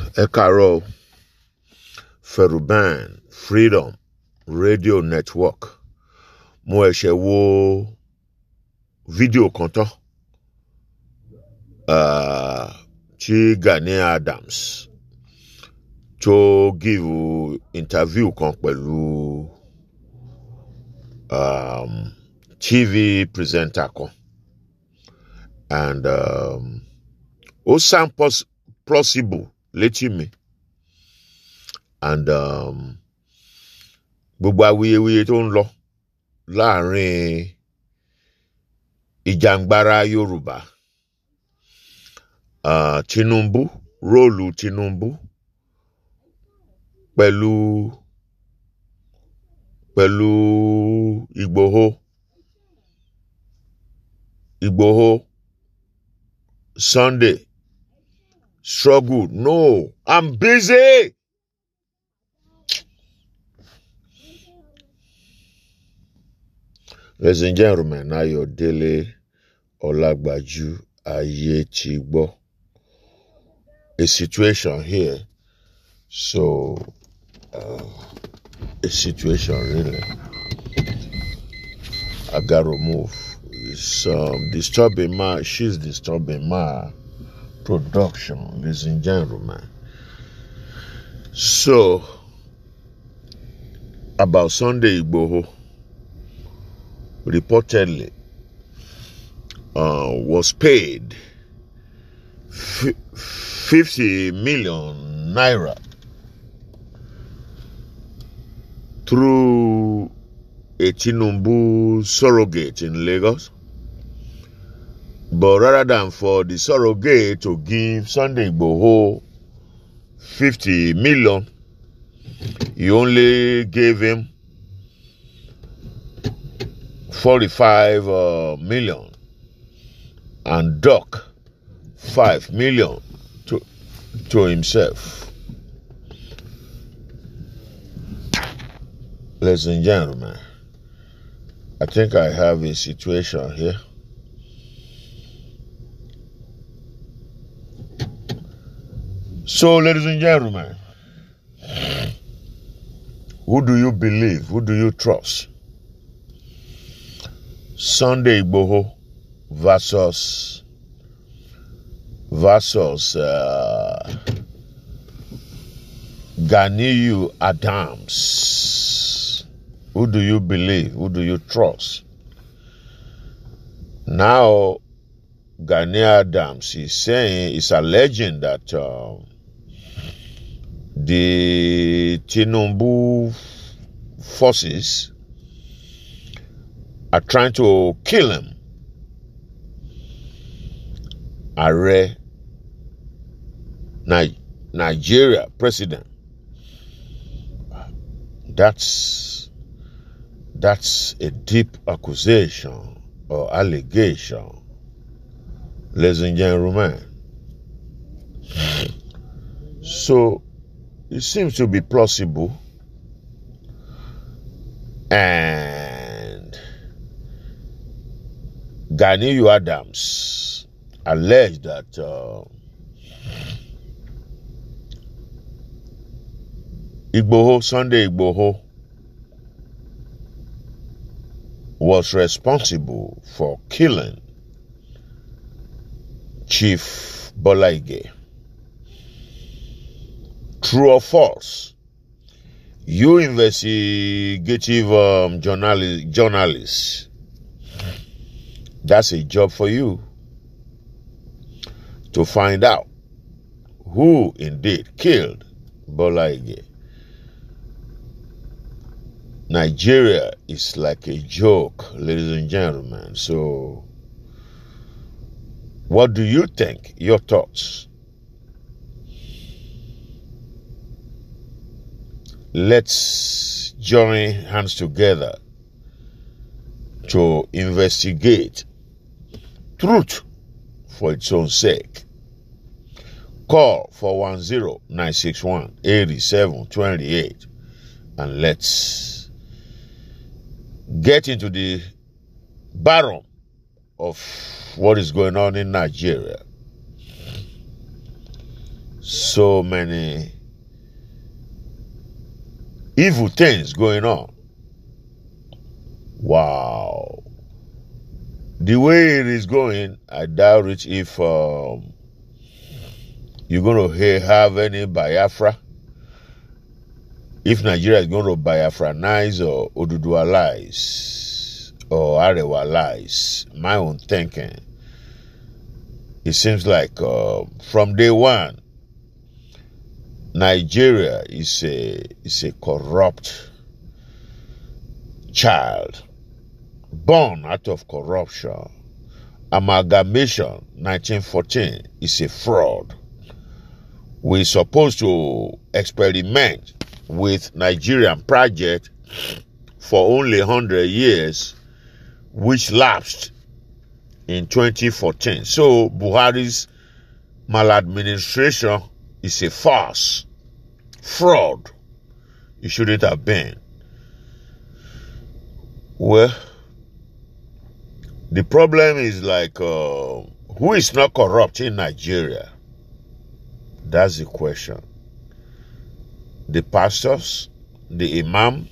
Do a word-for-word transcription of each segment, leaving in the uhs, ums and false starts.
Ẹ káàárọ̀, Feruban Freedom Radio Network. Mo ẹ̀ṣẹ̀ wo fídíò kan tán uh, tí Gani Adams tó give interview kan pẹ̀lú um, T V presenter kan, and um, ó sound pos- plausible létí mi, and um, gbogbo awuyewuye tó ń lọ láàrin ìjàngbara Yorùbá, uh, Tinubu, róòlù Tinubu pẹ̀lú pẹ̀lú Ìgbòho Ìgbòho Sunday struggle. No, I'm busy. Ladies and gentlemen, Ayọ̀délé Ọlágbájú Ayétìgbọ́. A situation here. So, uh, a situation really. I gotta move. It's um, disturbing my, she's disturbing my production, ladies and gentlemen. So, about Sunday Igboho, reportedly uh, was paid f- fifty million naira through a Tinubu surrogate in Lagos. But rather than for the surrogate to give Sunday Igboho fifty million, he only gave him forty-five uh, million and Doc five million to, to himself. Ladies and gentlemen, I think I have a situation here. So, ladies and gentlemen, who do you believe? Who do you trust? Sunday Igboho versus versus uh, Gani Adams. Who do you believe? Who do you trust? Now, Gani Adams is saying, is alleging that uh, the Tinubu forces are trying to kill him. Are Ni- Nigeria president. That's that's a deep accusation or allegation, ladies and gentlemen. So it seems to be plausible, and Gani Adams alleged that uh, Igboho, Sunday Igboho, was responsible for killing Chief Bola Ige. True or false? You investigative um, journalist, journalists, that's a job for you to find out who indeed killed Bola Ige. Nigeria is like a joke, ladies and gentlemen. So, what do you think? Your thoughts? Let's join hands together to investigate truth for its own sake. Call four one zero, nine six one, eight seven two eight and let's get into the bottom of what is going on in Nigeria. so many evil things going on. Wow. The way it is going, I doubt it if um, you're going to have any Biafra. If Nigeria is going to Biafranize or Odudualize or Arewalize, my own thinking, it seems like uh, from day one, Nigeria is a is a corrupt child, born out of corruption. Amalgamation, nineteen fourteen, is a fraud. We're supposed to experiment with Nigerian project for only one hundred years, which lapsed in twenty fourteen. So Buhari's maladministration is a farce, fraud. It shouldn't have been. Well, the problem is like, uh, who is not corrupt in Nigeria? That's the question. The pastors, the imam,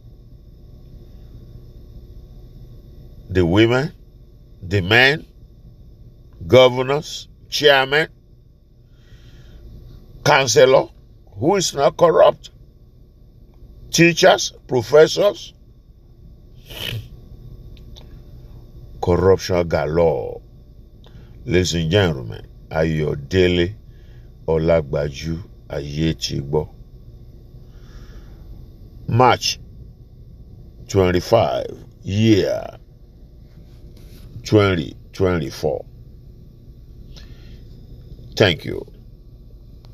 the women, the men, governors, chairmen, counselor, who is not corrupt? Teachers, professors. Corruption galore. Ladies and gentlemen, Ayodele Olagbaju Ayetigbo. March twenty-fifth, year twenty twenty-four. Thank you.